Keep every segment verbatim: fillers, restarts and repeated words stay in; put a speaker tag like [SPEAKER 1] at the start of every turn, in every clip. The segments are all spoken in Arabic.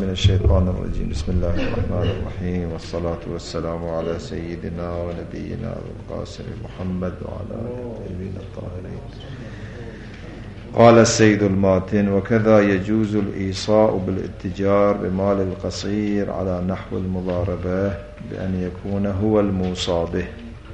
[SPEAKER 1] من الشيطان الرجيم. بسم الله الرحمن الرحيم، والصلاة والسلام على سيدنا ونبينا القاسم محمد وعلى آله الطيبين الطاهرين. قال السيد الماتن: وكذا يجوز الإيصاء بالاتجار بمال القصير على نحو المضاربة بأن يكون هو الموصى به،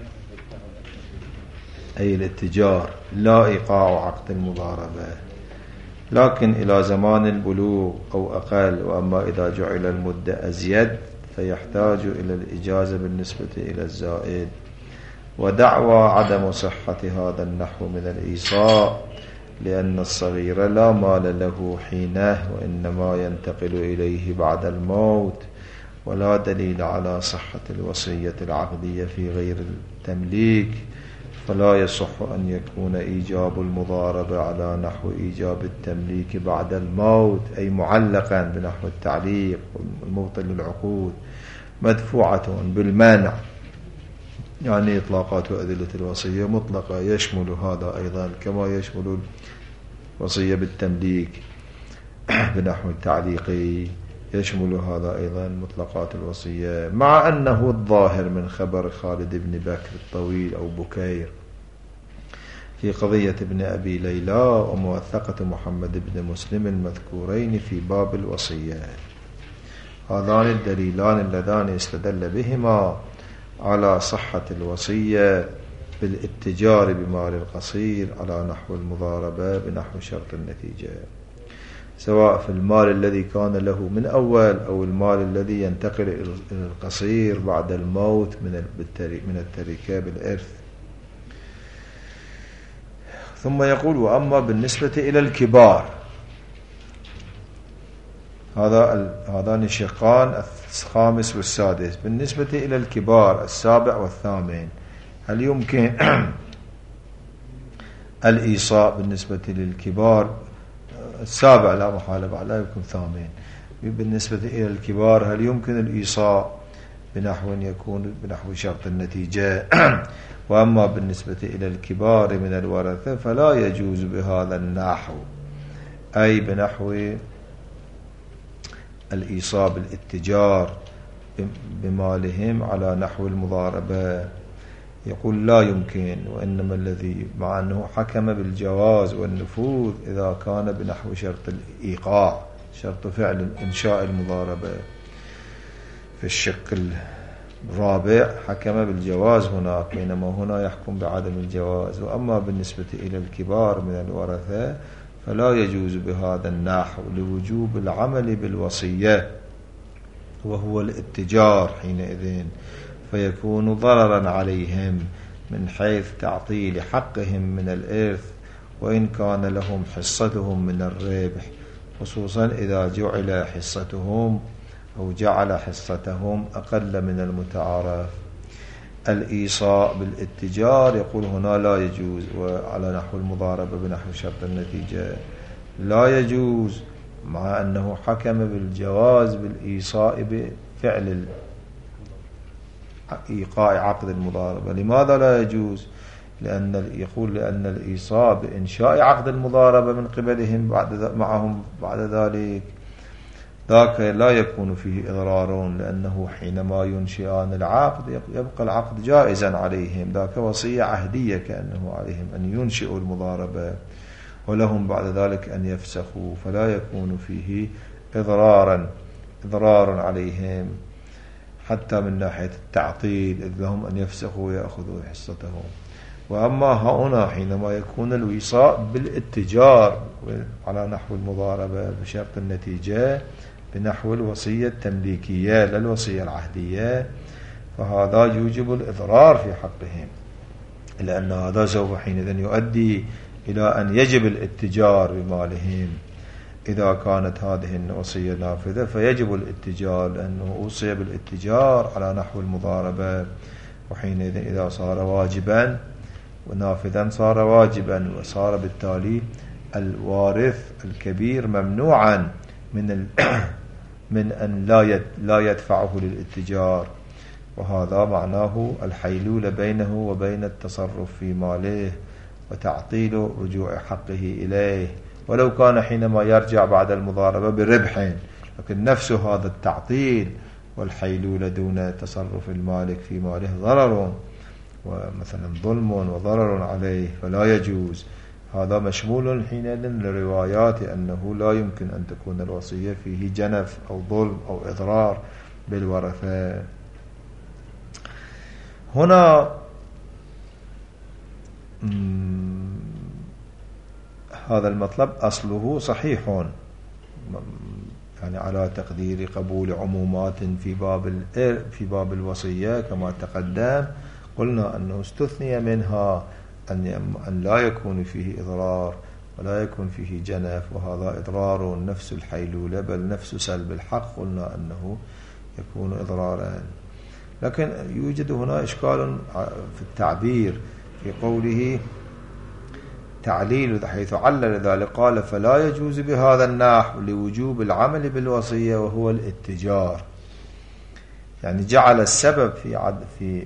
[SPEAKER 1] أي الاتجار لا إيقاع عقد المضاربة، لكن إلى زمان البلوغ أو أقل. وأما إذا جعل المدة أزيد فيحتاج إلى الإجازة بالنسبة إلى الزائد. ودعوى عدم صحة هذا النحو من الإيصاء لأن الصغير لا مال له حينه وإنما ينتقل إليه بعد الموت، ولا دليل على صحة الوصية العقدية في غير التمليك، فلا يصح أن يكون إيجاب المضاربة على نحو إيجاب التمليك بعد الموت، أي معلقا بنحو التعليق المبطل للعقود، مدفوعة بالمنع، يعني إطلاقات وأدلة الوصية مطلقة يشمل هذا أيضا، كما يشمل الوصية بالتمليك بنحو التعليق يشمل هذا أيضا مطلقات الوصية، مع أنه الظاهر من خبر خالد بن بكر الطويل أو بكير في قضية ابن أبي ليلى وموثقة محمد بن مسلم المذكورين في باب الوصية، هذان الدليلان اللذان استدل بهما على صحة الوصية بالاتجار بمال القصير على نحو المضاربة بنحو شرط النتيجة، سواء في المال الذي كان له من أول أو المال الذي ينتقل إلى القصير بعد الموت من التركة بالإرث. ثم يقول: وأما بالنسبة إلى الكبار، هذا هذان الشقان الخامس والسادس. بالنسبة إلى الكبار السابع والثامن، هل يمكن الإيصاء بالنسبة للكبار؟ السابع لا محالة، لا يمكن ثامن. بالنسبة إلى الكبار هل يمكن الإيصاء بنحو يكون بنحو شرط النتيجة؟ وأما بالنسبة إلى الكبار من الورثة فلا يجوز بهذا النحو، أي بنحو الإيصاء بالاتجار بمالهم على نحو المضاربة. يقول لا يمكن، وإنما الذي مع أنه حكم بالجواز والنفوذ إذا كان بنحو شرط الإيقاع، شرط فعل إنشاء المضاربة في الشق الرابع حكم بالجواز هناك، بينما هنا يحكم بعدم الجواز. وأما بالنسبة إلى الكبار من الورثة فلا يجوز بهذا النحو لوجوب العمل بالوصية وهو الاتجار حينئذ، فيكون ضررا عليهم من حيث تعطيل حقهم من الإرث وإن كان لهم حصتهم من الربح، خصوصا إذا جعل حصتهم أو جعل حصتهم أقل من المتعارف. الإيصاء بالاتجار يقول هنا لا يجوز، وعلى نحو المضاربة بنحو شرط النتيجة لا يجوز، مع أنه حكم بالجواز بالإيصاء بفعل إيقاع عقد المضاربة. لماذا لا يجوز؟ لأن يقول لأن الإيصاء بإنشاء عقد المضاربة من قبلهم بعد معهم بعد ذلك ذاك لا يكون فيه إضرار، لأنه حينما ينشئان العقد يبقى العقد جائزا عليهم، ذاك وصية عهدية كأنه عليهم أن ينشئوا المضاربة، ولهم بعد ذلك أن يفسخوا، فلا يكون فيه إضرارا إضرار عليهم حتى من ناحية التعطيل، إذ لهم أن يفسخوا ويأخذوا حصتهم. وأما هنا حينما يكون الوصاء بالاتجار على نحو المضاربة بشرط النتيجة بنحو الوصية التمليكية لا الوصية العهدية، فهذا يوجب الإضرار في حقهم، لأن هذا سوف حينئذ يؤدي إلى أن يجب الاتجار بمالهم. إذا كانت هذه الوصية نافذة فيجب الاتجار، لأنه أوصي بالاتجار على نحو المضاربة، وحينئذ إذا صار واجبا ونافذا صار واجبا، وصار بالتالي الوارث الكبير ممنوعا من ال من أن لا لا يدفعه للاتجار، وهذا معناه الحيلولة بينه وبين التصرف في ماله وتعطيل رجوع حقه إليه، ولو كان حينما يرجع بعد المضاربة بربح، لكن نفس هذا التعطيل والحيلولة دون تصرف المالك في ماله ضرر ومثلا ظلم وضرر عليه فلا يجوز. هذا مشمول حينئذ لروايات أنه لا يمكن أن تكون الوصية فيه جنف أو ظلم أو إضرار بالورثة. هنا هذا المطلب أصله صحيح، يعني على تقدير قبول عمومات في باب في باب الوصية كما تقدم. قلنا أنه استثني منها أن لا يكون فيه إضرار ولا يكون فيه جنف، وهذا إضرار نفس الحيلولة بل نفس سلب الحق، قلنا أنه يكون إضرارا. لكن يوجد هنا إشكال في التعبير في قوله تعليل، حيث علل ذلك قال فلا يجوز بهذا النحو لوجوب العمل بالوصية وهو الاتجار، يعني جعل السبب في عد في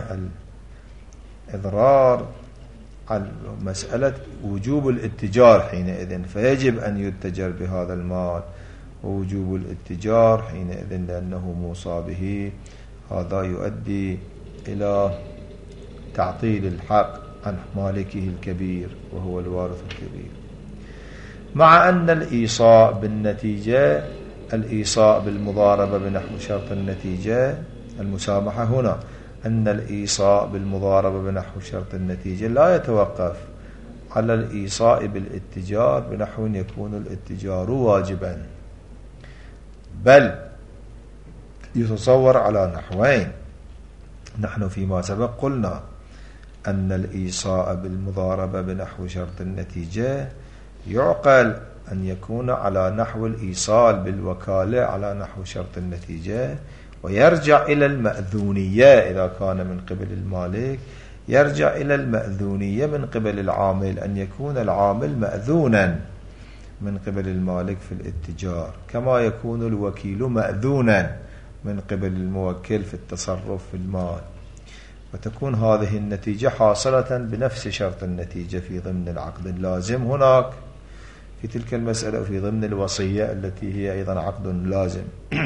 [SPEAKER 1] الإضرار عن مسألة وجوب الاتجار حينئذ، فيجب أن يتجر بهذا المال، ووجوب الاتجار حينئذ لأنه موصى به، هذا يؤدي إلى تعطيل الحق عن مالكه الكبير وهو الوارث الكبير. مع أن الإيصاء بالنتيجة، الإيصاء بالمضاربة بنحو شرط النتيجة المسامحة، هنا أن الإيصاء بالمضاربة بنحو شرط النتيجة لا يتوقف على الإيصاء بالاتجار بنحو يكون الاتجار واجبا، بل يتصور على نحوين. نحن فيما سبق قلنا أن الإيصاء بالمضاربة بنحو شرط النتيجة يعقل أن يكون على نحو الإيصال بالوكالة على نحو شرط النتيجة، ويرجع إلى المأذونية إذا كان من قبل المالك، يرجع إلى المأذونية من قبل العامل، أن يكون العامل مأذونا من قبل المالك في الاتجار، كما يكون الوكيل مأذونا من قبل الموكل في التصرف في المال، وتكون هذه النتيجة حاصلة بنفس شرط النتيجة في ضمن العقد اللازم هناك في تلك المسألة، وفي ضمن الوصية التي هي أيضا عقد لازم.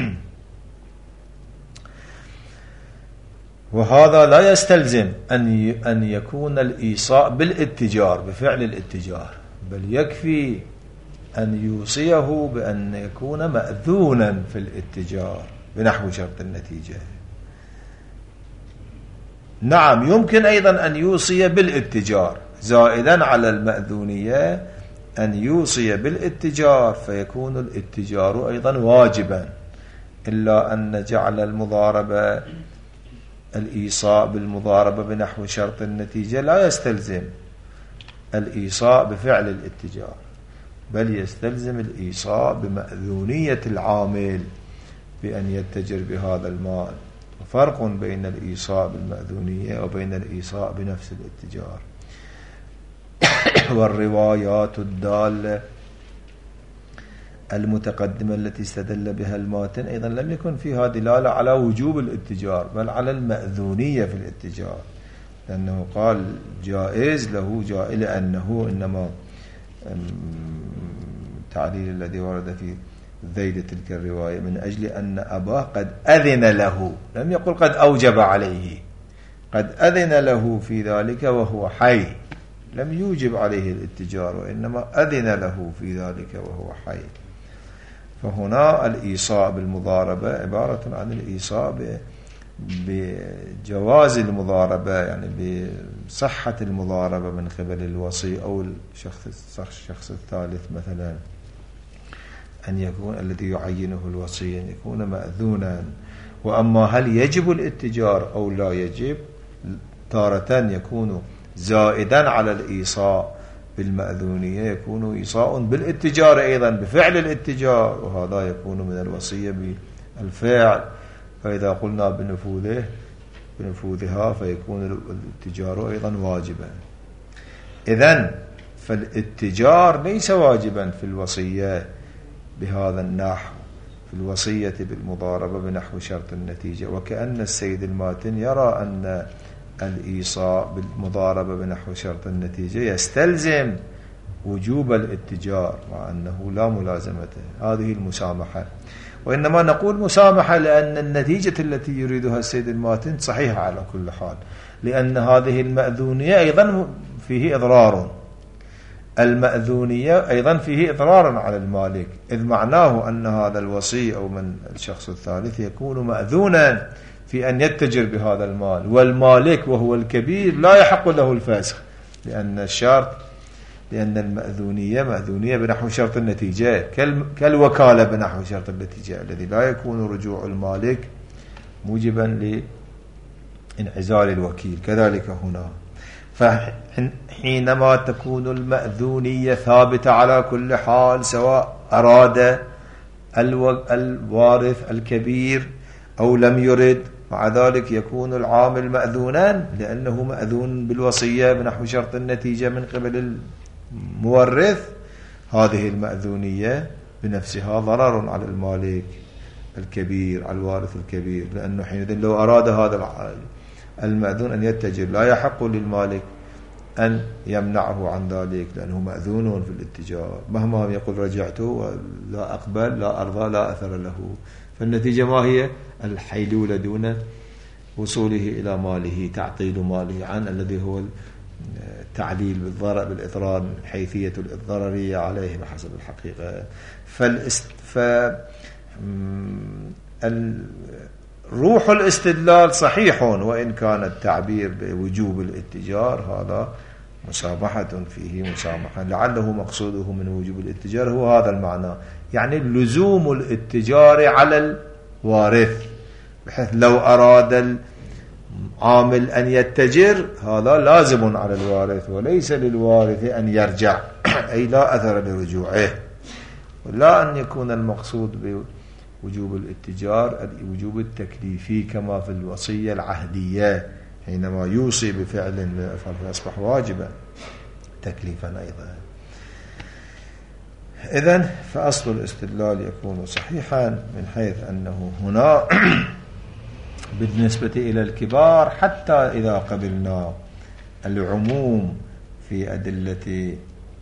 [SPEAKER 1] وهذا لا يستلزم أن أن يكون الإيصاء بالاتجار بفعل الاتجار، بل يكفي أن يوصيه بأن يكون مأذونا في الاتجار بنحو شرط النتيجة. نعم، يمكن أيضا أن يوصي بالاتجار زائدا على المأذونية، أن يوصي بالاتجار فيكون الاتجار أيضا واجبا، إلا أن جعل المضاربة الإيصاء بالمضاربة بنحو شرط النتيجة لا يستلزم الإيصاء بفعل الاتجار، بل يستلزم الإيصاء بمأذونية العامل بأن يتجر بهذا المال. فرق بين الإيصاء بالمأذونية وبين الإيصاء بنفس الاتجار. والروايات الدالة المتقدمة التي استدل بها الماتن أيضا لم يكن فيها دلالة على وجوب الاتجار، بل على المأذونية في الاتجار، لأنه قال جائز له جائز، لأنه إنما التعليل الذي ورد في ذيل تلك الرواية من أجل أن أباه قد أذن له، لم يقل قد أوجب عليه، قد أذن له في ذلك وهو حي، لم يوجب عليه الاتجار وإنما أذن له في ذلك وهو حي. فهنا الإيصاء بالمضاربة عبارة عن الإيصاء بجواز المضاربة، يعني بصحة المضاربة من قبل الوصي أو الشخص الشخص الثالث مثلا، أن يكون الذي يعينه الوصي أن يكون مأذونا. وأما هل يجب الاتجار أو لا يجب، تارة يكون زائدا على الإيصاء بالمأذونية، يكون إيصاء بالاتجار أيضا بفعل الاتجار، وهذا يكون من الوصية بالفعل، فإذا قلنا بنفوذه بنفوذها فيكون الاتجار أيضا واجبا. إذن فالاتجار ليس واجبا في الوصية بهذا النحو، في الوصية بالمضاربة بنحو شرط النتيجة. وكأن السيد الماتن يرى أن الإيصاء بالمضاربة بنحو شرط النتيجة يستلزم وجوب الاتجار، مع أنه لا ملازمته، هذه المسامحة. وإنما نقول مسامحة لأن النتيجة التي يريدها السيد الماتن صحيحة على كل حال، لأن هذه المأذونية أيضا فيه إضرار، المأذونية أيضا فيه إضرار على المالك، إذ معناه أن هذا الوصي أو من الشخص الثالث يكون مأذونا في أن يتجر بهذا المال، والمالك وهو الكبير لا يحق له الفسخ، لأن الشرط لأن المأذونية مأذونية بنحو شرط النتيجة كالوكالة بنحو شرط النتيجة الذي لا يكون رجوع المالك موجبا لانعزال الوكيل. كذلك هنا فحينما تكون المأذونية ثابتة على كل حال سواء أراد الوارث الكبير أو لم يرد، مع ذلك يكون العامل مأذونا لأنه مأذون بالوصية بنحو شرط النتيجة من قبل المورث. هذه المأذونية بنفسها ضرر على المالك الكبير على الوارث الكبير، لأنه حينئذ لو أراد هذا المأذون أن يتجر لا يحق للمالك أن يمنعه عن ذلك، لأنه مأذون في الاتجار، مهما يقول رجعت لا أقبل لا أرضى لا أثر له. فالنتيجة ما هي؟ الحيلولة دون وصوله إلى ماله، تعطيل ماله عن الذي هو التعليل بالضرر بالإضرار، حيثية الضررية عليه بحسب الحقيقة. فالاست... ف روح الاستدلال صحيح، وإن كان التعبير بوجوب الاتجار هذا مسامحة فيه مسامحة، لعله مقصوده من وجوب الاتجار هو هذا المعنى، يعني لزوم الاتجار على الوارث، بحيث لو أراد العامل أن يتجر هذا لازم على الوارث وليس للوارث أن يرجع، أي لا أثر لرجوعه، ولا أن يكون المقصود بوجوب الاتجار الوجوب التكليفي كما في الوصية العهدية حينما يوصي بفعل من الأفعال فيصبح واجبا تكليفا أيضا. إذن فأصل الاستدلال يكون صحيحا من حيث أنه هنا بالنسبة إلى الكبار، حتى إذا قبلنا العموم في أدلة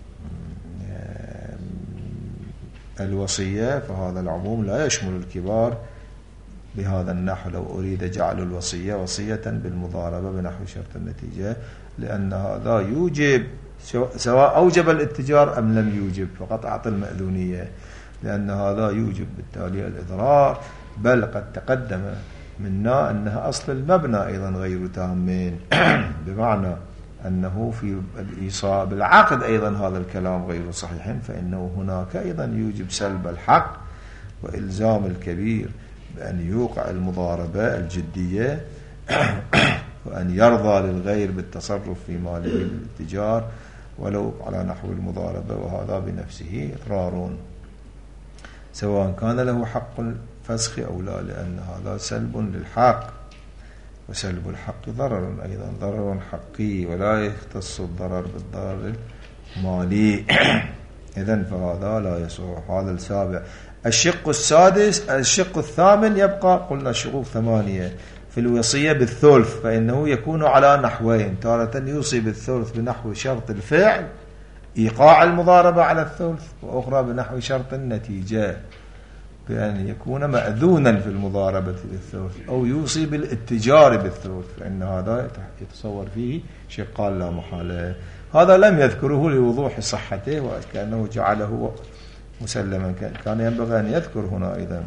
[SPEAKER 1] الوصية فهذا العموم لا يشمل الكبار بهذا النحو. لو أريد جعل الوصية وصية بالمضاربة بنحو شرط النتيجة، لأن هذا يوجب سواء أوجب الاتجار أم لم يوجب، فقط أعطى المأذونية، لأن هذا يوجب بالتالي الإضرار، بل قد تقدم منا أنها أصل المبنى أيضا غير تامين، بمعنى أنه في الإيصاء بالعقد أيضا هذا الكلام غير صحيح، فإنه هناك أيضا يوجب سلب الحق وإلزام الكبير بأن يوقع المضاربة الجدية وأن يرضى للغير بالتصرف في ماله بالاتجار ولو على نحو المضاربة، وهذا بنفسه إضرار سواء كان له حق الفسخ أو لا، لأن هذا سلب للحق، وسلب الحق ضرر أيضا ضرر حقي ولا يختص الضرر بالضرر المالي. إذن فهذا لا يصح. هذا السابع. الشق السادس الشق الثامن يبقى قلنا شقوق ثمانية في الوصية بالثلث، فإنه يكون على نحوين، تارة يوصي بالثلث بنحو شرط الفعل إيقاع المضاربة على الثلث، وأخرى بنحو شرط النتيجة بأن يكون مأذونا في المضاربة بالثلث، أو يوصي بالاتجار بالثلث، فإن هذا يتصور فيه شقان لا محالة. هذا لم يذكره لوضوح صحته وكأنه جعله مسلما، كان ينبغي أن يذكر هنا أيضا،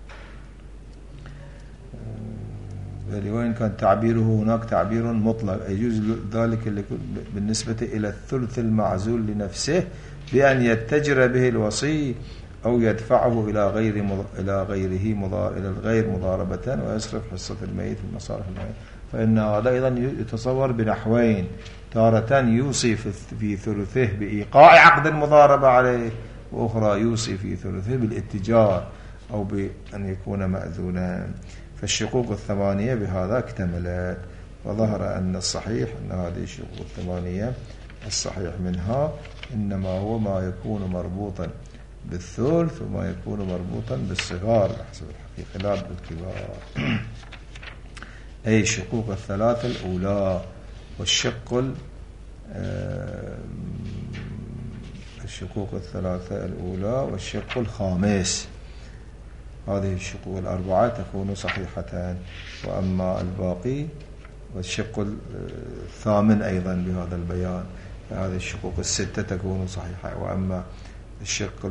[SPEAKER 1] وإن كان تعبيره هناك تعبير مطلق يجوز ذلك بالنسبة إلى الثلث المعزول لنفسه بأن يتجر به الوصي أو يدفعه إلى غير مض... إلى غيره مضار... إلى الغير مضاربة ويصرف حصة الميت في مصارف الميت. فإن هذا أيضا يتصور بنحوين، تارة يوصي في ثلثه بإيقاع عقد المضاربة عليه، وأخرى يوصي في ثلثه بالاتجار أو بأن يكون مأذونا. فالشقوق الثمانية بهذا اكتملت، وظهر أن الصحيح أن هذه الشقوق الثمانية الصحيح منها إنما هو ما يكون مربوطا بالثلث وما يكون مربوطا بالصغار حسب الحقيقة لا بالكبار. أي الشقوق الثلاثة الأولى، والشق الشقوق الثلاثة الأولى والشق الخامس هذه الشقوق الأربعة تكون صحيحتان، وأما الباقي والشق الثامن أيضا بهذا البيان هذه الشقوق الستة تكون صحيحة، وأما الشق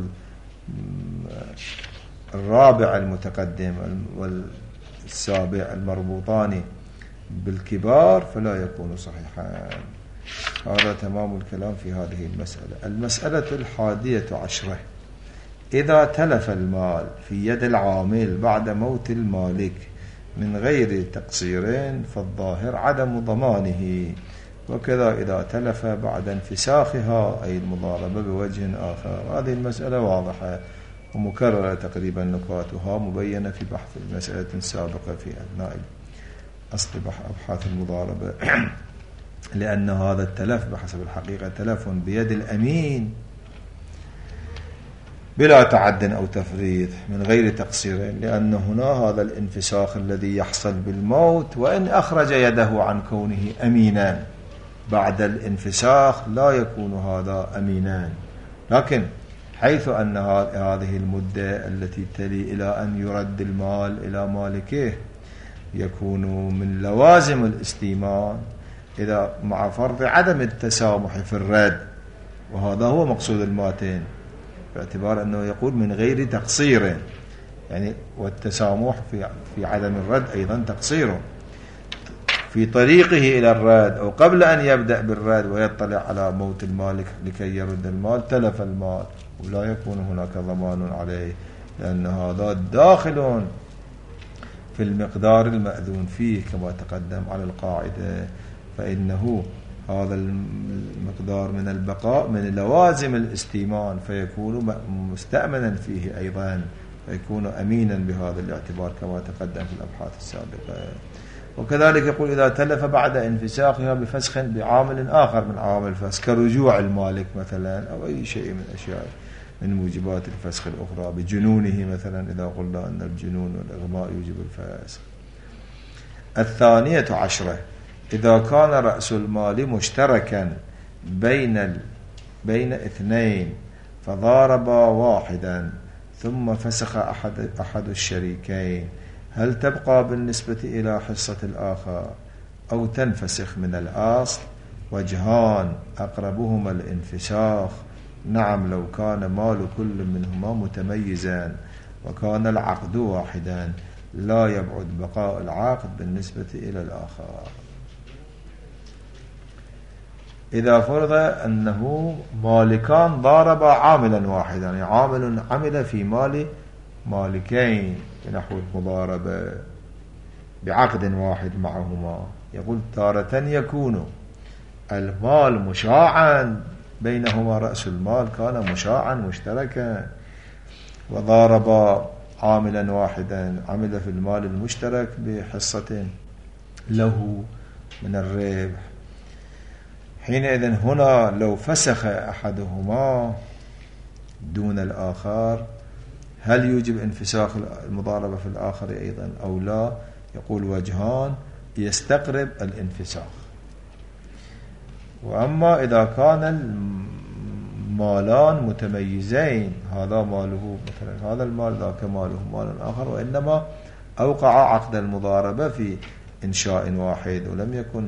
[SPEAKER 1] الرابع المتقدم والسابع المربوطان بالكبار فلا يكون صحيحا. هذا تمام الكلام في هذه المسألة. المسألة الحادية عشرة: إذا تلف المال في يد العامل بعد موت المالك من غير تقصيرين فالظاهر عدم ضمانه، وكذا إذا تلف بعد انفساخها أي المضاربة بوجه آخر. هذه المسألة واضحة ومكررة تقريبا، نقاطها مبينة في بحث المسألة السابقة في أثناء أصل أبحاث المضاربة. لأن هذا التلف بحسب الحقيقة تلف بيد الأمين بلا تعد أو تفريط من غير تقصير، لأن هنا هذا الانفساخ الذي يحصل بالموت وإن أخرج يده عن كونه أمينا بعد الانفساخ لا يكون هذا أمينا، لكن حيث أن هذه المدة التي تلي إلى أن يرد المال إلى مالكه يكون من لوازم الاستيمان إذا مع فرض عدم التسامح في الرد، وهذا هو مقصود الماتين باعتبار أنه يقول من غير تقصير، يعني والتسامح في في عدم الرد أيضا تقصيره في طريقه إلى الرد أو قبل أن يبدأ بالرد ويطلع على موت المالك لكي يرد المال تلف المال ولا يكون هناك ضمان عليه، لأن هذا داخل في المقدار المأذون فيه كما تقدم على القاعدة، فإنه هذا المقدار من البقاء من لوازم الاستيمان فيكون مستأمنا فيه أيضا، فيكون أمينا بهذا الاعتبار كما تقدم في الأبحاث السابقة. وكذلك يقول إذا تلف بعد انفساخها بفسخ بعامل آخر من عوامل الفسخ كرجوع المالك مثلا أو أي شيء من أشياء من موجبات الفسخ الأخرى، بجنونه مثلا إذا قلنا أن الجنون والإغماء يوجب الفسخ. الثانية عشرة: إذا كان رأس المال مشتركا بين ال... بين اثنين فضاربا واحدا ثم فسخ أحد, أحد الشريكين، هل تبقى بالنسبة إلى حصة الآخر أو تنفسخ من الأصل؟ وجهان أقربهما الانفساخ. نعم لو كان مال كل منهما متميزا وكان العقد واحدا لا يبعد بقاء العقد بالنسبة إلى الآخر. إذا فرض أنه مالكان ضاربا عاملا واحدا، يعني عامل عمل في مال مالكين بنحو المضاربة بعقد واحد معهما، يقول تارة يكون المال مشاعا بينهما، رأس المال كان مشاعا مشتركا وضاربا عاملا واحدا عمل في المال المشترك بحصة له من الربح. حينئذ هنا لو فسخ أحدهما دون الآخر هل يوجب انفساخ المضاربة في الآخر أيضا أو لا؟ يقول وجهان يستقرب الانفساخ. وأما إذا كان المالان متميزين، هذا ماله مثلا هذا المال ذاك ماله مال آخر، وإنما أوقع عقد المضاربة في إنشاء واحد ولم يكن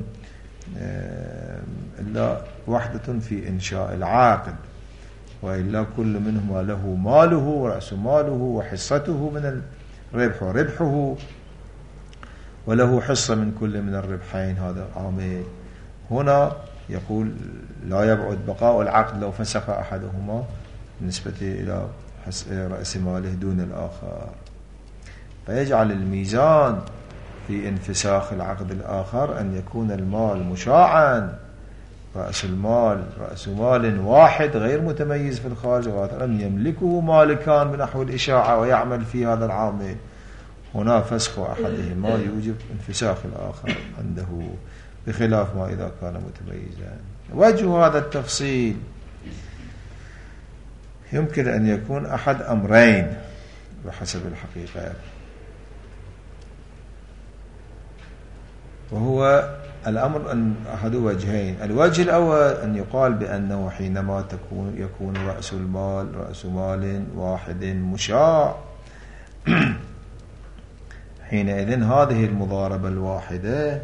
[SPEAKER 1] إلا وحدة في إنشاء العاقد، وإلا كل منهما له ماله ورأس ماله وحصته من الربح وربحه وله حصة من كل من الربحين، هذا عامل. هنا يقول لا يبعد بقاء العقد لو فسخ أحدهما بالنسبة إلى رأس ماله دون الآخر، فيجعل الميزان في انفساخ العقد الآخر أن يكون المال مشاعا، رأس المال رأس مال واحد غير متميز في الخارج لم يملكه مالكان بنحو الإشاعة ويعمل في هذا العامل، هنا فسخ أحدهما يوجب انفساخ الآخر عنده بخلاف ما إذا كان متميزا. وجه هذا التفصيل يمكن أن يكون أحد أمرين بحسب الحقيقة، وهو الأمر أن أحد وجهين. الوجه الأول أن يقال بأنه حينما تكون يكون رأس المال رأس مال واحد مشاع حينئذ هذه المضاربة الواحدة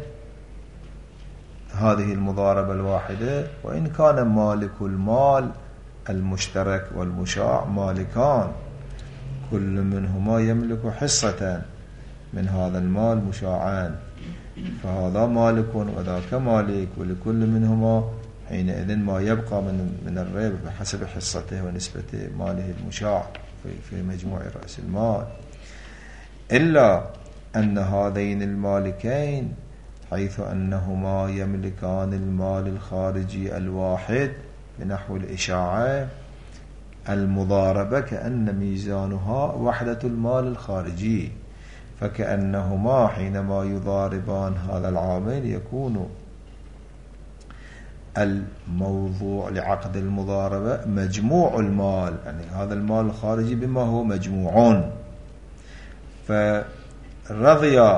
[SPEAKER 1] هذه المضاربة الواحدة وإن كان مالك المال المشترك والمشاع مالكان كل منهما يملك حصة من هذا المال مشاعان، فهذا مالك وذاك مالك، ولكل منهما حينئذ ما يبقى من من الربح بحسب حصته ونسبة ماله المشاع في مجموع رأس المال، إلا أن هذين المالكين حيث أنهما يملكان المال الخارجي الواحد بنحو الإشاعة المضاربة كأن ميزانها وحدة المال الخارجي، فكأنهما حينما يضاربان هذا العامل يكون الموضوع لعقد المضاربة مجموع المال، يعني هذا المال الخارجي بما هو مجموع، فرضي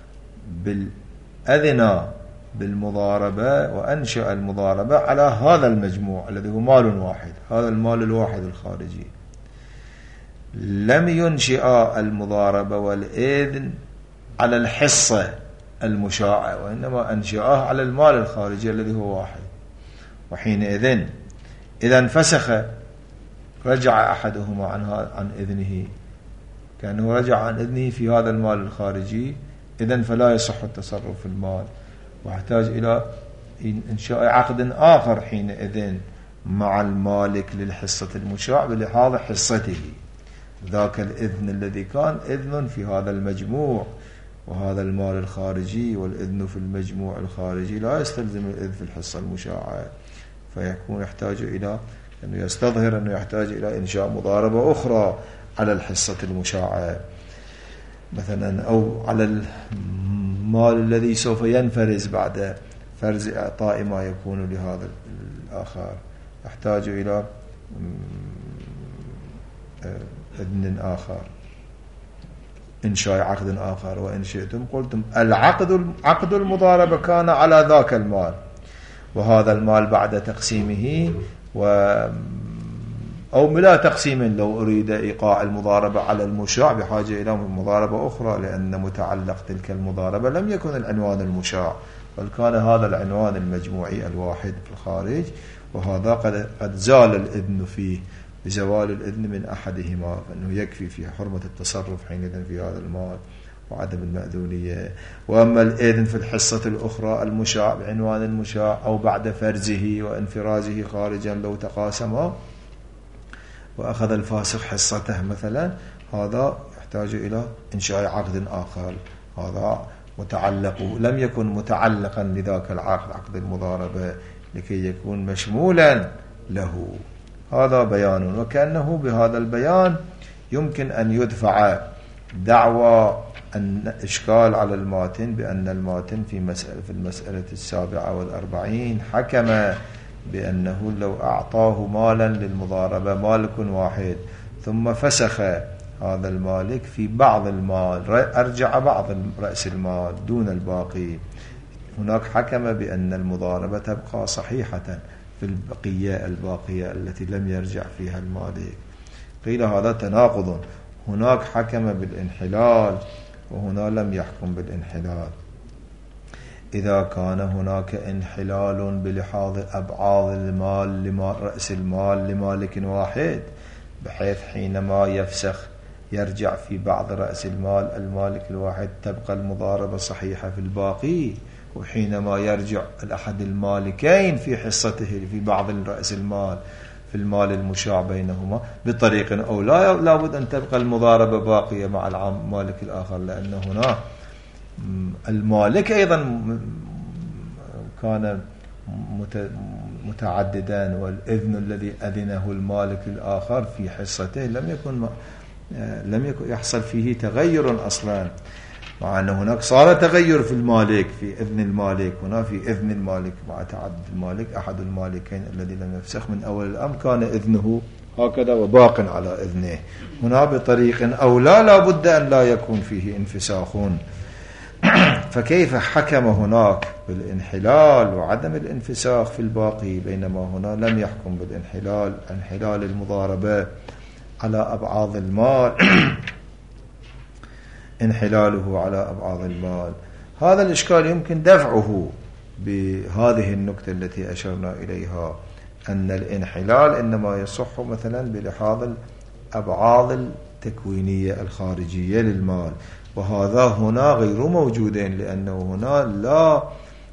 [SPEAKER 1] بالأذنى بالمضاربة وأنشأ المضاربة على هذا المجموع الذي هو مال واحد، هذا المال الواحد الخارجي. لم ينشئ المضاربة والإذن على الحصة المشاعة، وإنما أنشأه على المال الخارجي الذي هو واحد. وحينئذ إذا انفسخ رجع أحدهما عن عن إذنه كأنه رجع عن إذنه في هذا المال الخارجي، إذن فلا يصح التصرف في المال، واحتاج إلى إنشاء عقد آخر حينئذ مع المالك للحصة المشاع بلحاظ حصته. ذاك الإذن الذي كان إذن في هذا المجموع وهذا المال الخارجي، والإذن في المجموع الخارجي لا يستلزم الإذن في الحصة المشاعة، فيكون يحتاج إلى أنه يستظهر أنه يحتاج إلى إنشاء مضاربة أخرى على الحصة المشاعة مثلا، أو على المال الذي سوف ينفرز بعد فرز إعطاء ما يكون لهذا الآخر، يحتاج إلى إذن آخر، إنشاء عقد آخر. وإن شئتم قلتم العقد عقد المضاربة كان على ذاك المال، وهذا المال بعد تقسيمه و أو بلا تقسيم لو أريد إيقاع المضاربة على المشاع بحاجة إلى مضاربة أخرى، لأن متعلق تلك المضاربة لم يكن العنوان المشاع، بل كان هذا العنوان المجموعي الواحد في الخارج، وهذا قد قد زال الإذن فيه بزوال الإذن من أحدهما، فإنه يكفي في حرمة التصرف حينئذ في هذا المال وعدم المأذونية. وأما الإذن في الحصة الأخرى المشاع بعنوان المشاع أو بعد فرزه وانفرازه خارجا لو تقاسما وأخذ الفاسق حصته مثلا، هذا يحتاج إلى إنشاء عقد آخر، هذا متعلق لم يكن متعلقا لذاك العقد عقد المضاربة لكي يكون مشمولا له. هذا بيان، وكأنه بهذا البيان يمكن أن يدفع دعوى أن إشكال على الماتن بأن الماتن في مسألة في المسألة السابعة والأربعين حكم بأنه لو أعطاه مالا للمضاربة مالك واحد ثم فسخ هذا المالك في بعض المال أرجع بعض رأس المال دون الباقي، هناك حكم بأن المضاربة تبقى صحيحة في البقية الباقية التي لم يرجع فيها المالك. قيل هذا تناقض، هناك حكم بالانحلال وهنا لم يحكم بالانحلال. إذا كان هناك انحلال بلحاظ أبعاض المال لما رأس المال لمالك واحد، بحيث حينما يفسخ يرجع في بعض رأس المال المالك الواحد تبقى المضاربة صحيحة في الباقي، وحينما يرجع الأحد المالكين في حصته في بعض رأس المال في المال المشاع بينهما بطريق أو لا لابد أن تبقى المضاربة باقية مع المالك الآخر، لأن هنا المالك أيضا كان متعددا، والإذن الذي أذنه المالك الآخر في حصته لم يكن لم يكن يحصل فيه تغير أصلا، مع أن هناك صار تغير في المالك في إذن المالك، هنا في إذن المالك مع تعدد المالك، أحد المالكين الذي لم يفسخ من أول الأمر كان إذنه هكذا وباق على إذنه، هنا بطريق أو لا لا بد أن لا يكون فيه انفساخ. فكيف حكم هناك بالانحلال وعدم الانفساخ في الباقي، بينما هنا لم يحكم بالانحلال انحلال المضاربة على أبعاض المال انحلاله على أبعاض المال. هذا الإشكال يمكن دفعه بهذه النكتة التي أشرنا إليها، أن الانحلال إنما يصح مثلا بلحاظ الأبعاض التكوينية الخارجية للمال، وهذا هنا غير موجودين، لأنه هنا لا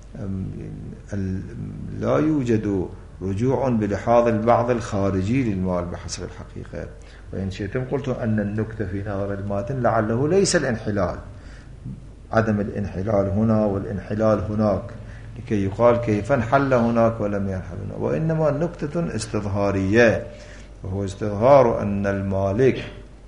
[SPEAKER 1] لا يوجد رجوع بلحاظ البعض الخارجي للمال بحسب الحقيقة. وإن شئتم قلت أن النكتة في نظر الماتن لعله ليس الانحلال، عدم الانحلال هنا والانحلال هناك، لكي يقال كيف انحل هناك ولم ينحل هناك، وإنما نكتة استظهارية، وهو استظهار أن المالك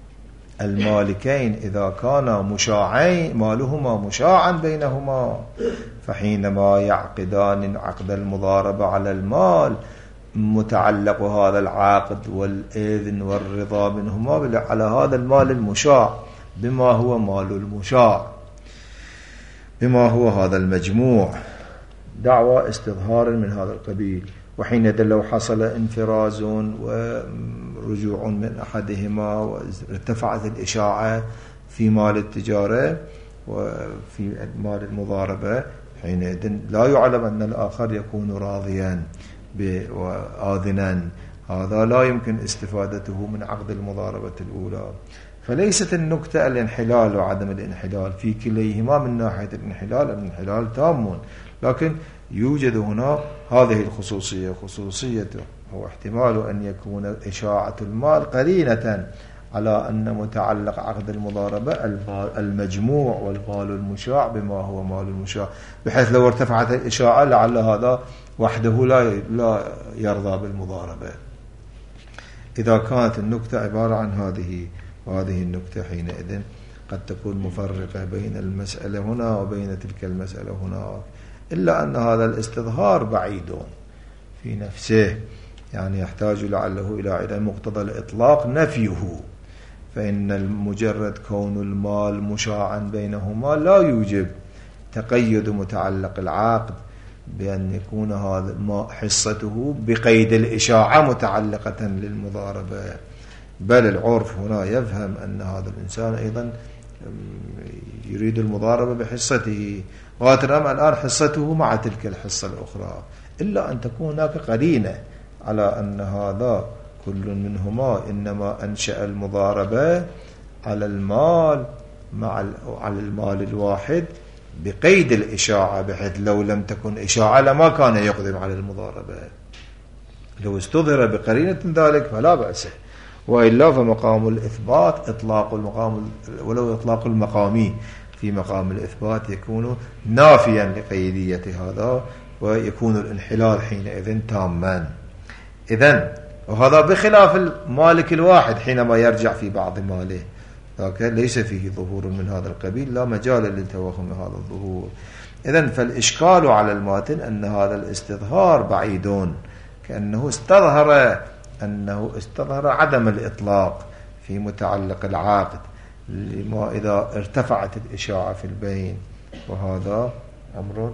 [SPEAKER 1] المالكين إذا كانا مشاعين مالهما مشاعا بينهما، فحينما يعقدان عقد المضاربة على المال متعلق هذا العقد والإذن والرضا منهما على هذا المال المشاع بما هو مال المشاع، بما هو هذا المجموع، دعوى استظهار من هذا القبيل. وحينئذ لو حصل انفراز ورجوع من أحدهما وارتفعت الإشاعة في مال التجارة وفي مال المضاربة، حينئذ لا يعلم أن الآخر يكون راضيا وآذنا، هذا لا يمكن استفادته من عقد المضاربة الأولى. فليست النكتة الانحلال وعدم الانحلال، في كليهما من ناحية الانحلال الانحلال تام، لكن يوجد هنا هذه الخصوصية خصوصيته، هو احتمال أن يكون إشاعة المال قرينة على أن متعلق عقد المضاربة المجموع والمال المشاع بما هو مال المشاع، بحيث لو ارتفعت الإشاعة لعل هذا وحده لا لا يرضى بالمضاربة. إذا كانت النكتة عبارة عن هذه وهذه النكتة، حينئذ قد تكون مفرقة بين المسألة هنا وبين تلك المسألة هناك، إلا أن هذا الاستظهار بعيد في نفسه، يعني يحتاج لعله إلى عدم مقتضى الإطلاق نفيه، فإن المجرد كون المال مشاعا بينهما لا يوجب تقيد متعلق العقد بأن يكون هذا حصته بقيد الإشاعة متعلقة للمضاربة، بل العرف هنا يفهم أن هذا الإنسان أيضا يريد المضاربة بحصته، واترم الآن حصته مع تلك الحصة الأخرى، إلا أن تكون هناك قرينة على أن هذا كل منهما إنما أنشأ المضاربة على المال مع على المال الواحد بقيد الإشاعة، بحيث لو لم تكن إشاعة لما كان يقدم على المضاربة، لو استظهر بقرينة ذلك فلا بأس، وإلا فمقام الإثبات إطلاق المقام ولو إطلاق المقامي في مقام الإثبات يكون نافيا لقيدية هذا، ويكون الانحلال حينئذ تاما. إذن وهذا بخلاف المالك الواحد حينما يرجع في بعض ماله، لكن ليس فيه ظهور من هذا القبيل، لا مجال للتوهم هذا الظهور. إذن فالإشكال على الماتن أن هذا الاستظهار بعيدون، كأنه استظهر أنه استظهر عدم الإطلاق في متعلق العقد لما إذا ارتفعت الإشاعة في البين، وهذا أمر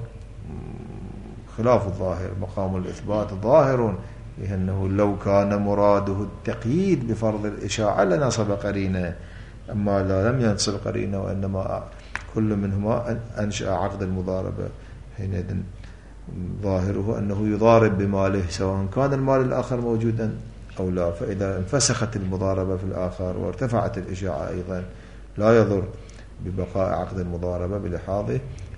[SPEAKER 1] خلاف الظاهر. مقام الإثبات ظاهر، لأنه لو كان مراده التقييد بفرض الإشاعة لنصب قرينة، أما لا لم ينصب قرينة، وإنما كل منهما أنشأ عقد المضاربة، حينئذ ظاهره أنه يضارب بماله سواء كان المال الآخر موجودا أو لا. فإذا انفسخت المضاربة في الآخر وارتفعت الإشاعة أيضا لا يضر ببقاء عقد المضاربة بلحاظ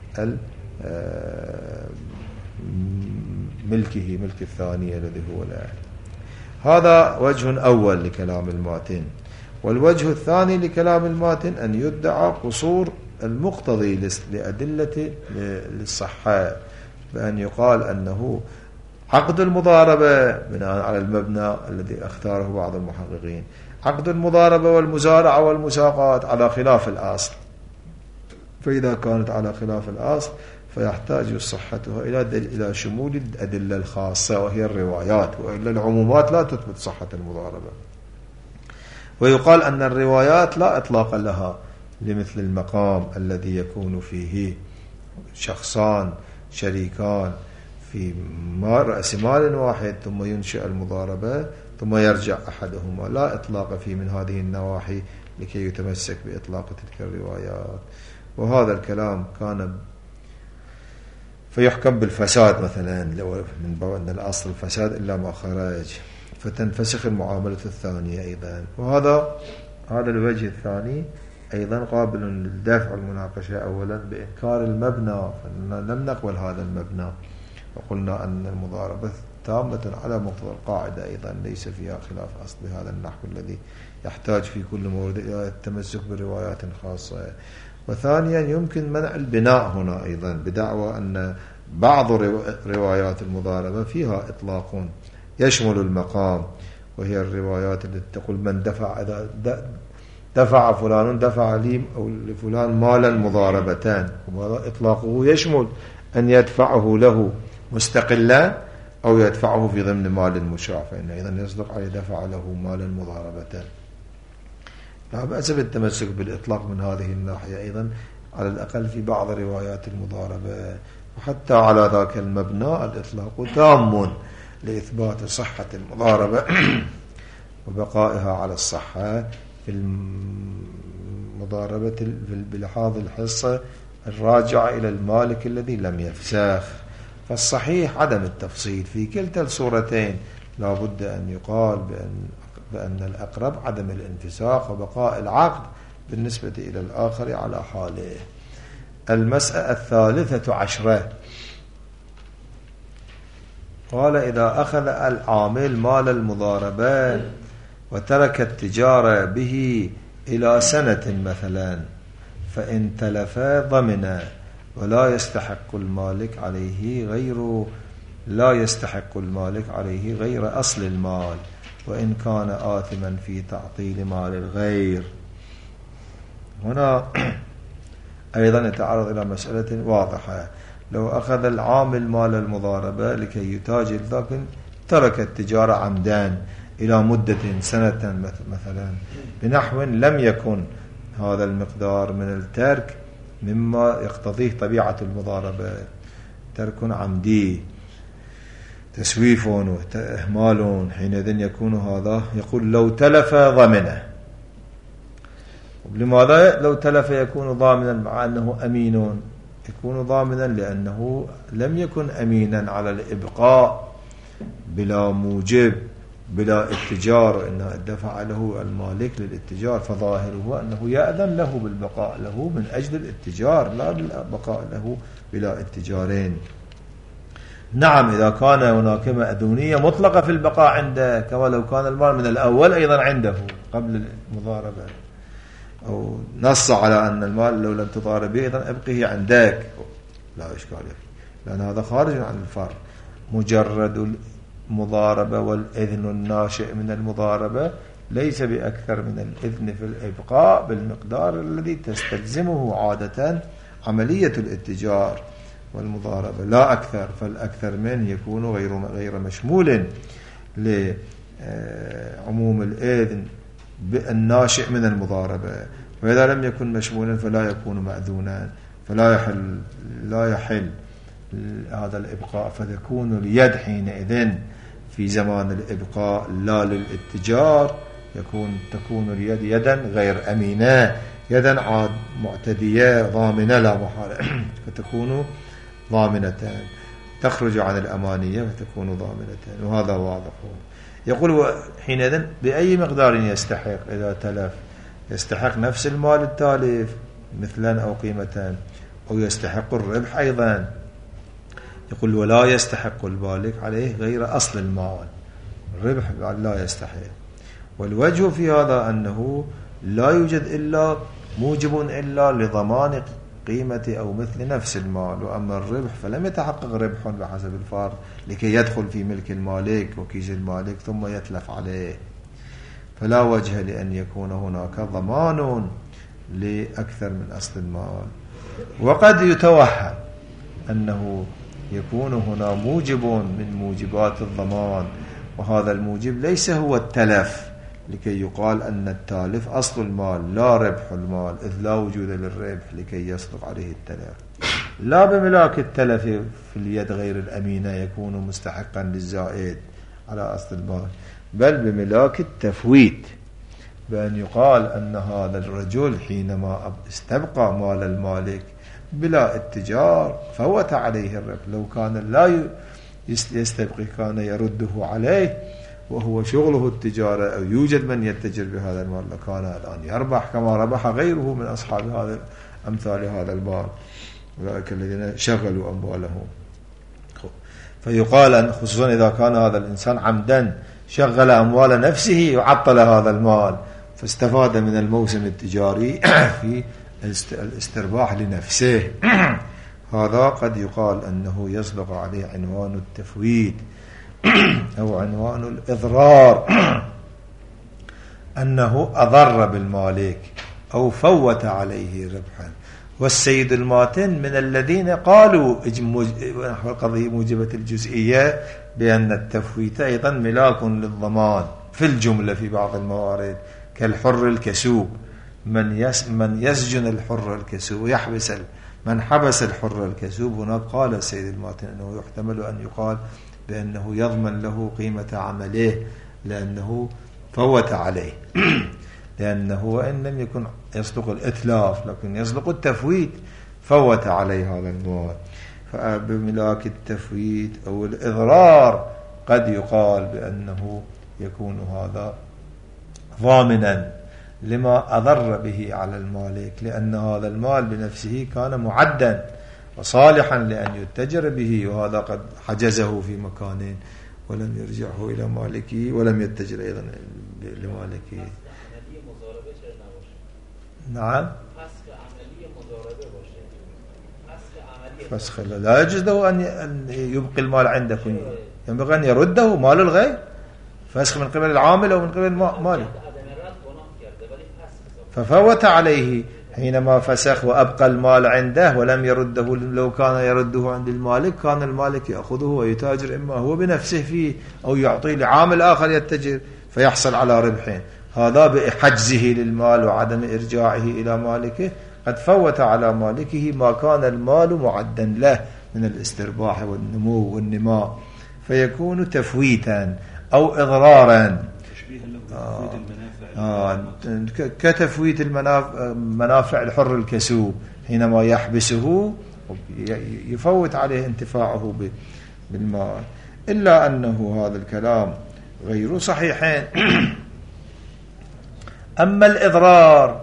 [SPEAKER 1] ملكه ملك الثاني الذي هو الآن. هذا وجه أول لكلام الماتن. والوجه الثاني لكلام الماتن أن يدعى قصور المقتضي لأدلة للصحة، بأن يقال أنه عقد المضاربة بناء على المبنى الذي اختاره بعض المحققين، عقد المضاربة والمزارعة والمساقات على خلاف الأصل، فإذا كانت على خلاف الأصل فيحتاج صحتها إلى إلى شمول الأدلة الخاصة وهي الروايات، وإلا العمومات لا تثبت صحة المضاربة. ويقال أن الروايات لا إطلاق لها لمثل المقام الذي يكون فيه شخصان شريكان في رأس مال واحد ثم ينشأ المضاربة ثم يرجع أحدهما، لا إطلاق فيه من هذه النواحي لكي يتمسك بإطلاق تلك الروايات. وهذا الكلام كان فيحكم بالفساد مثلا، لو من باب الأصل الفساد إلا ما خرج، فتنفسخ المعاملة الثانية أيضا. وهذا هذا الوجه الثاني أيضا قابل للدفع والمناقشة، أولا بإنكار المبنى، فإننا لم نقبل هذا المبنى، وقلنا أن المضاربة تامة على مقتضى القاعدة أيضا ليس فيها خلاف أصل بهذا النحو الذي يحتاج في كل مورد إلى التمسك بروايات خاصة. وثانيا يمكن منع البناء هنا أيضا بدعوى أن بعض روايات المضاربة فيها إطلاق يشمل المقام، وهي الروايات التي تقول من دفع دفع فلان دفع لي أو لفلان مالا مضاربتان، وهذا إطلاقه يشمل أن يدفعه له مستقلا أو يدفعه في ضمن مال مشاع، فإن أيضا يصدق عليه دفع له مالا مضاربتان. لا بأس بالتمسك بالإطلاق من هذه الناحية أيضا على الأقل في بعض روايات المضاربة. وحتى على ذاك المبنى الإطلاق تام لإثبات صحة المضاربة وبقائها على الصحة في المضاربة بلحاظ الحصة الراجعة إلى المالك الذي لم يفسخ. فالصحيح عدم التفصيل في كلتا الصورتين، لا بد أن يقال بأن, بأن الأقرب عدم الانفساخ وبقاء العقد بالنسبة إلى الآخر على حاله. المسألة الثالثة عشرة قال إذا أخذ العامل مال المضاربة وترك التجارة به إلى سنة مثلا، فإن تلف ضمن ولا يستحق المالك عليه غير لا يستحق المالك عليه غير أصل المال، وإن كان آثما في تعطيل مال الغير. هنا أيضا يتعرض إلى مسألة واضحة. لو أخذ العامل مال المضاربة لكي يتاجر، لكن ترك التجارة عمدان إلى مدة سنة مثلا بنحو لم يكن هذا المقدار من الترك مما يقتضيه طبيعة المضاربة، ترك عمدي تسويف وإهمال، حينئذ يكون هذا يقول لو تلف ضمنه. لماذا لو تلف يكون ضامنا مع أنه أمين؟ يكون ضامنا لأنه لم يكن أمينا على الإبقاء بلا موجب بلا اتجار، إنه دفع له المالك للاتجار، فظاهره أنه يأذن له بالبقاء له من أجل الاتجار لا بالبقاء له بلا اتجارين. نعم إذا كان هناك مأذونية مطلقة في البقاء عنده، كما لو كان المال من الأول أيضا عنده قبل المضاربة، أو نص على أن المال لو لم تضاربه أيضا أبقيه عندك، لا إشكال فيه، لأن هذا خارج عن الفرق. مجرد المضاربة والإذن الناشئ من المضاربة ليس بأكثر من الإذن في الإبقاء بالمقدار الذي تستلزمه عادة عملية الاتجار والمضاربة، لا أكثر. فالأكثر منه يكون غير غير مشمول لعموم الإذن الناشئ من المضاربة، وإذا لم يكن مشمولا فلا يكون مأذونا، فلا يحل لا يحل هذا الإبقاء، فتكون اليد حينئذ في زمان الإبقاء لا للاتجار، يكون تكون اليد يدا غير أمينة، يدا عاد معتدية ضامنة لا محالة، فتكون ضامنة، تخرج عن الأمانية فتكون ضامنة، وهذا واضح. يقول حينئذ بأي مقدار يستحق إذا تلف؟ يستحق نفس المال التالف مثلا أو قيمة، أو يستحق الربح أيضا. يقول ولا يستحق المالك عليه غير أصل المال، الربح لا يستحق. والوجه في هذا أنه لا يوجد إلا موجب إلا لضمان قيمة أو مثل نفس المال، وأما الربح فلم يتحقق ربح بحسب الفرض لكي يدخل في ملك المالك وكيس المالك ثم يتلف عليه، فلا وجه لأن يكون هناك ضمان لأكثر من أصل المال. وقد يتوهم أنه يكون هنا موجب من موجبات الضمان، وهذا الموجب ليس هو التلف، لكي يقال أن التالف أصل المال لا ربح المال، إذ لا وجود للربح لكي يصدق عليه التلف. لا بملاك التلف في اليد غير الأمينة يكون مستحقا للزائد على أصل المال، بل بملاك التفويت بأن يقال أن هذا الرجل حينما استبقى مال المالك بلا اتجار فوت عليه الربح. لو كان لا يستبقي كان يرده عليه وهو شغله التجارة أو يوجد من يتجر بهذا المال لكان الآن يربح كما ربح غيره من أصحاب هذا أمثال هذا المال، أولئك الذين شغلوا أموالهم. فيقال أن خصوصا إذا كان هذا الإنسان عمدا شغل أموال نفسه وعطل هذا المال فاستفاد من الموسم التجاري في الاسترباح لنفسه، هذا قد يقال أنه يصدق عليه عنوان التفويت أو عنوان الإضرار، أنه أضر بالمالك أو فوت عليه ربحا. والسيد الماتن من الذين قالوا قضية موجبة الجزئية بأن التفويت أيضا ملاك للضمان في الجملة في بعض الموارد كالحر الكسوب، من يس من يسجن الحر الكسوب ويحبس من حبس الحر الكسوب. هناك قال السيد الماتن أنه يحتمل أن يقال بأنه يضمن له قيمة عمله لأنه فوت عليه لأنه وإن لم يكن يصدق الإتلاف لكن يصدق التفويت فوت عليه هذا المال. فبملاك التفويت أو الإضرار قد يقال بأنه يكون هذا ضامنا لما أضر به على المالك، لأن هذا المال بنفسه كان معدا وصالحا لأن يتجر به، وهذا قد حجزه في مكان ولم يرجعه إلى مالكه ولم يتجر أيضا لمالكه. نعم فسخ لا يجوز له أن يبقي المال عنده، ينبغي أن يرده مال الغير، فسخ من قبل العامل أو من قبل ماله. ففوت عليه حينما فسخ وأبقى المال عنده ولم يرده، لو كان يرده عند المالك كان المالك يأخذه ويتاجر إما هو بنفسه فيه أو يعطيه لعامل آخر يتجر فيحصل على ربحين. هذا بحجزه للمال وعدم إرجاعه إلى مالكه قد فوت على مالكه ما كان المال معدا له من الاسترباح والنمو والنماء، فيكون تفويتا أو إضرارا آه آه كتفويت المنافع الحر الكسوب حينما يحبسه يفوت عليه انتفاعه بالمال. إلا أنه هذا الكلام غير صحيحين. أما الإضرار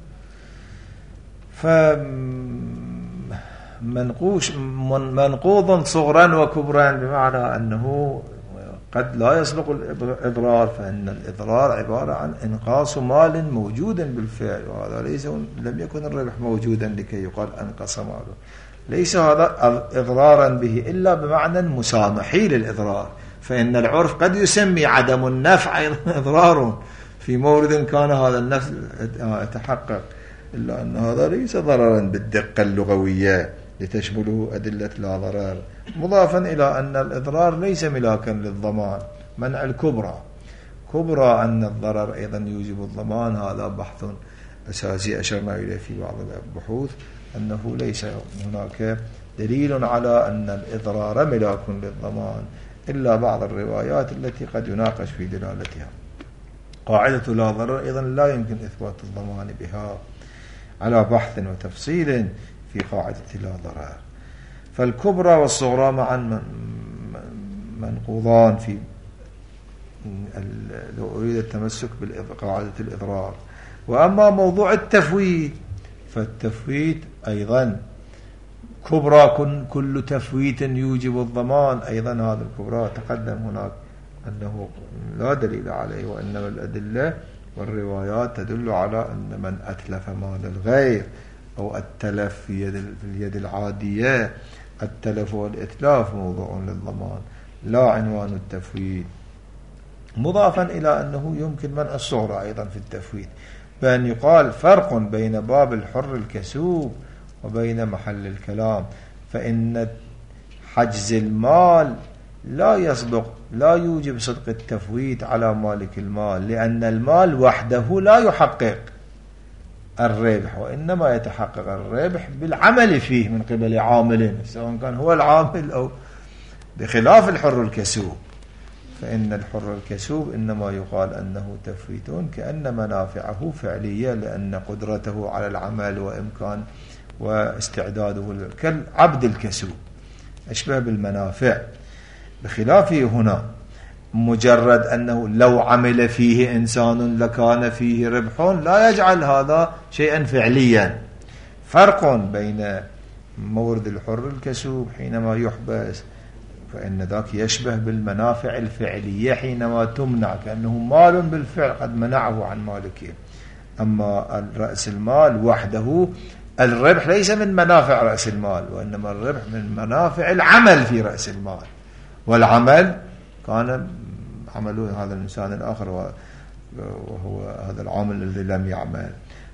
[SPEAKER 1] فمنقوش منقوض صغرا وكبرا، بمعنى أنه قد لا يسلق الإضرار، فإن الإضرار عبارة عن إنقاص مال موجودا بالفعل، وهذا ليس لم يكن الربح موجودا لكي يقال أنقص ماله، ليس هذا إضرارا به إلا بمعنى مسامحي للإضرار. فإن العرف قد يسمي عدم النفع أيضا إضرار في مورد كان هذا النفع يتحقق، إلا أن هذا ليس ضررا بالدقة اللغوية لتشمله أدلة لا ضرر، مضافا إلى أن الإضرار ليس ملاكا للضمان. منع الكبرى كبرى أن الضرر أيضا يوجب الضمان، هذا بحث أساسي أشرنا إليه في بعض البحوث، أنه ليس هناك دليل على أن الإضرار ملاك للضمان إلا بعض الروايات التي قد يناقش في دلالتها. قاعدة لا ضرر أيضا لا يمكن إثبات الضمان بها على بحث وتفصيل في قاعدة لا ضرر. فالكبرى والصغرى معا منقوضان في لو أريد التمسك بقاعدة الإضرار. وأما موضوع التفويت فالتفويت أيضا كبرى كل تفويت يوجب الضمان، أيضا هذا الكبرى تقدم هناك أنه لا دليل عليه، وإنما الأدلة والروايات تدل على أن من أتلف مال الغير أو التلف في يد, في اليد العادية، التلف والإتلاف موضوع للضمان لا عنوان التفويت. مضافا إلى أنه يمكن منع الصغرى أيضا في التفويت، بأن يقال فرق بين باب الحر الكسوب وبين محل الكلام، فإن حجز المال لا يصدق لا يوجب صدق التفويت على مالك المال، لأن المال وحده لا يحقق الربح، وإنما يتحقق الربح بالعمل فيه من قبل عامل، سواء كان هو العامل أو بخلاف الحر الكسوب. فإن الحر الكسوب إنما يقال أنه تفويت كأن منافعه فعلية، لأن قدرته على العمل وإمكان واستعداده كالعبد الكسوب أشبه بالمنافع. بخلافه هنا مجرد أنه لو عمل فيه إنسان لكان فيه ربح لا يجعل هذا شيئا فعليا. فرق بين مورد الحر الكسوب حينما يحبس فإن ذاك يشبه بالمنافع الفعلية حينما تمنع، كأنه مال بالفعل قد منعه عن مالكه. أما رأس المال وحده الربح ليس من منافع رأس المال، وإنما الربح من منافع العمل في رأس المال، والعمل كان عمل هذا الإنسان الآخر وهو هذا العامل الذي لم يعمل.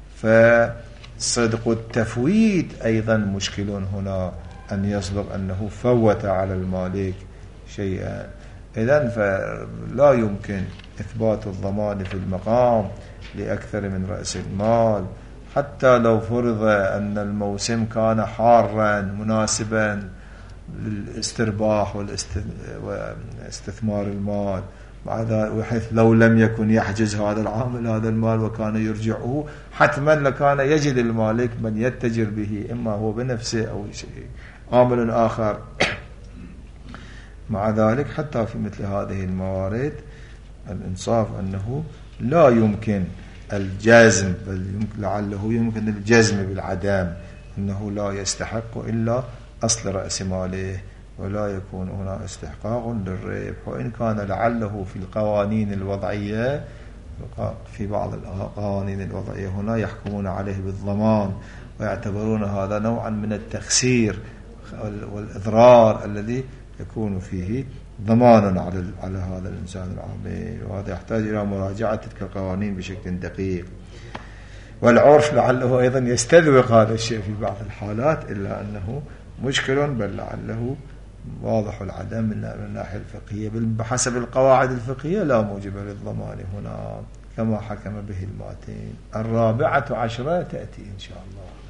[SPEAKER 1] فصدق التفويت أيضا مشكل هنا، أن يصدق أنه فوت على المالك شيئا. إذن فلا يمكن إثبات الضمان في المقام لأكثر من رأس المال، حتى لو فرض أن الموسم كان حارا مناسبا للاسترباح واستثمار المال، بحيث لو لم يكن يحجز هذا العامل هذا المال وكان يرجعه حتما لكان يجد المالك من يتجر به، إما هو بنفسه أو شيء عامل آخر. مع ذلك حتى في مثل هذه الموارد الإنصاف أنه لا يمكن الجزم، بل لعله يمكن الجزم بالعدم، أنه لا يستحق إلا أصل رأس ماله، ولا يكون هنا استحقاق للربح. وإن كان لعله في القوانين الوضعية، في بعض القوانين الوضعية هنا يحكمون عليه بالضمان ويعتبرون هذا نوعا من التخسير والإضرار الذي يكون فيه ضمانا على على هذا الإنسان العامل، وهذا يحتاج إلى مراجعة تلك القوانين بشكل دقيق. والعرف لعله أيضا يستذوق هذا الشيء في بعض الحالات، إلا أنه مشكل، بل لعله واضح العدم من الناحية الفقهية. بحسب القواعد الفقهية لا موجب للضمان هنا كما حكم به الماتين. الرابعة عشرة تأتي إن شاء الله.